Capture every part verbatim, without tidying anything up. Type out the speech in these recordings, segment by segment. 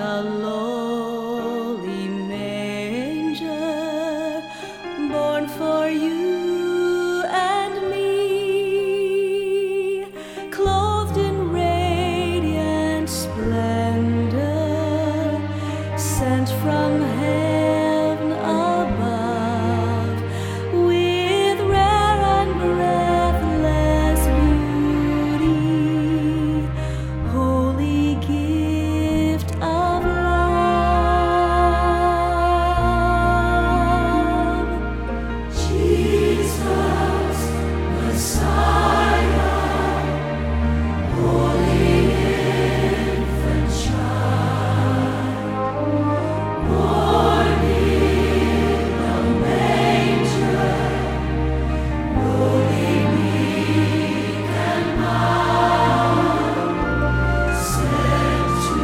the lowly manger, born for you and me, clothed in radiant splendor, sent from heaven above, with rare and breathless beauty, holy gift of love. Jesus, Messiah, holy infant child, born in the manger, lowly, meek and mild, sent to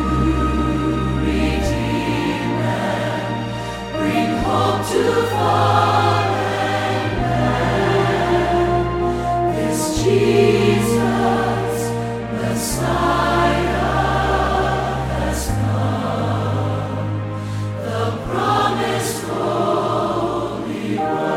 redeem and bring hope to fallen man. This Jesus, Messiah, has come, the promised Holy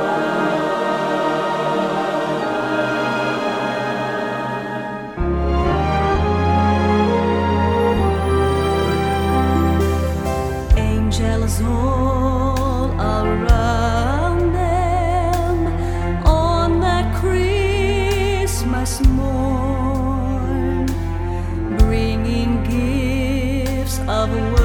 One. Angels all around them on that Christmas morn, bringing gifts of